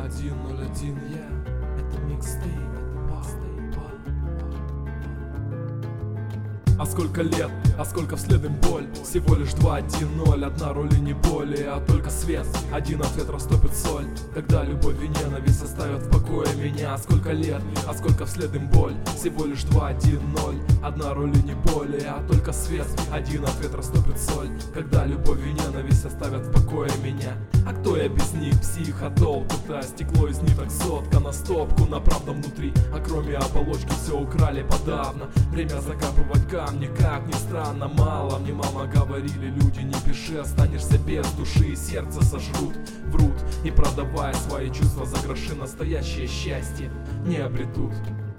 2101, это микстейп. А сколько лет, а сколько вслед им боль. Всего лишь 2-1-0, одна роль и не более. А только свет, один ответ растопит соль. Когда любовь и ненависть оставят в покое меня. А сколько лет, а сколько вслед им боль. Всего лишь 2-1-0, одна роль и не более. А только свет, один ответ растопит соль. Когда любовь и ненависть оставят в покое меня. А кто я без них, псих, а толку-то? Стекло из ниток, сотка на стопку, на правда внутри. А кроме оболочки все украли подавно. Время закапывать камни, как ни странно, мало. Мне мама говорили, люди, не пиши, останешься без души, и сердце сожрут, врут. И продавая свои чувства за гроши, настоящее счастье не обретут.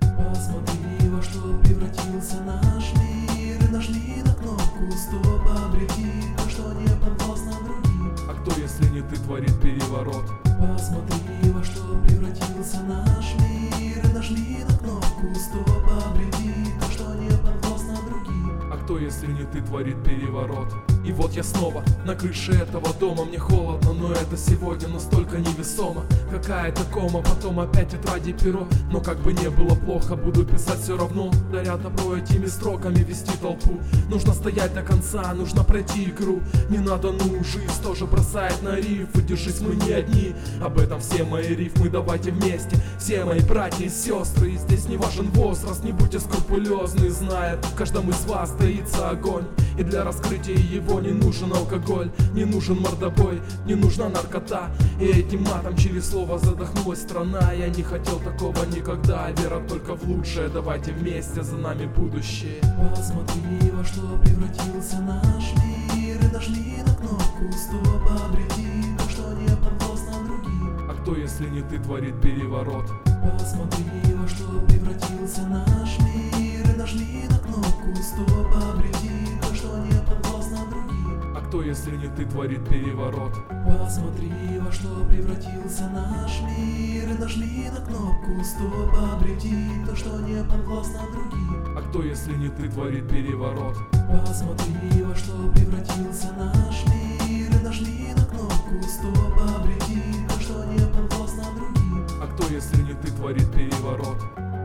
Посмотри, во что превратился наш мир, и нажми на кнопку стоп, обрети то, что не подвластно другим. А кто, если не ты, творит переворот? Посмотри, во что превратился наш мир, и нажми на кнопку стоп, обрети то, что не подвластно другим. А кто, если не ты, творит переворот? И вот я снова на крыше этого дома. Мне холодно, но это сегодня настолько невесомо. Какая-то кома, потом опять тетради перо. Но как бы не было плохо, буду писать все равно. Даря добро этими строками вести толпу. Нужно стоять до конца, нужно пройти игру. Не надо, ну, жизнь тоже бросает на рифы. Держись, мы не одни, об этом все мои рифмы. Давайте вместе, все мои братья и сестры. И здесь не важен возраст, не будьте скрупулезны. Зная, в каждом из вас таится огонь. И для раскрытия его не нужен алкоголь, не нужен мордобой, не нужна наркота. И этим матом через слово задохнулась страна. Я не хотел такого никогда, вера только в лучшее. Давайте вместе, за нами будущее. Посмотри, во что превратился наш мир, и нажми на кнопку стоп, обрети то, что не подвластно другим. А кто, если не ты, творит переворот? Посмотри, во что превратился наш мир, и нажми на кнопку стоп, обрети то, что не подвластно другим. А кто, если не ты, творит переворот? Посмотри, во что превратился наш мир, и нажми на кнопку стоп, обрети то, что не подвластно другим. А кто, если не ты, творит переворот? Посмотри, во что превратился наш мир, и нажми на кнопку стоп, обрети то, что не подвластно другим. А кто, если не ты, творит переворот?